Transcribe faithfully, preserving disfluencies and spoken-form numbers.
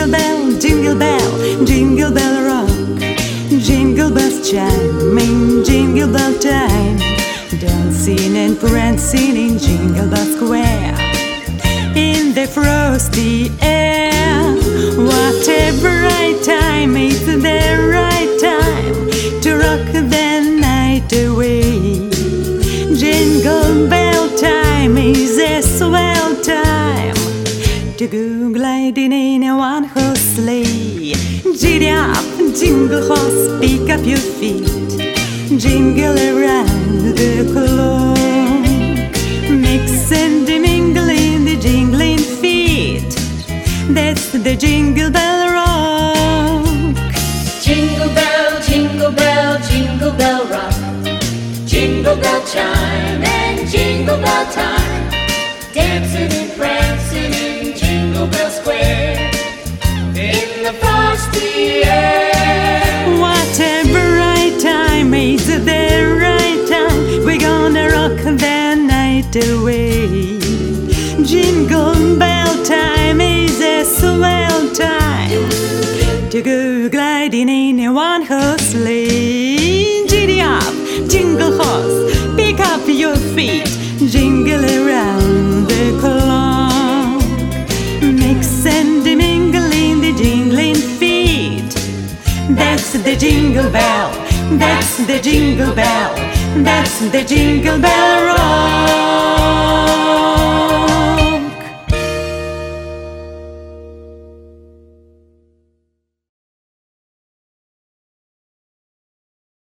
Jingle bell, jingle bell, jingle bell rock. Jingle bells chiming, jingle bell time. Dancing and prancing in Jingle Bell Square. In the frosty air, what a bright time, it's the right time to rock the night away. Jingle bell time is a swell time to go gliding in a one-horse sleigh. Giddy up, jingle horse, pick up your feet, jingle around the clock, mix and mingle in the jingling feet. That's the Jingle Bell Rock. Jingle bell, jingle bell, jingle bell rock. Jingle bell chime and jingle bell time. Dancing and prancing in Jingle Bell Square. In the frosty air. What a bright time, it's the right time. We're gonna rock the night away. Jingle bell time is a swell time to go gliding in a one-horse sleigh. Giddy up, jingle horse, pick up your feet, jingle around the clock, mix and mingle in the jingling feet. That's the Jingle Bell, that's the Jingle Bell, that's the Jingle Bell Rock.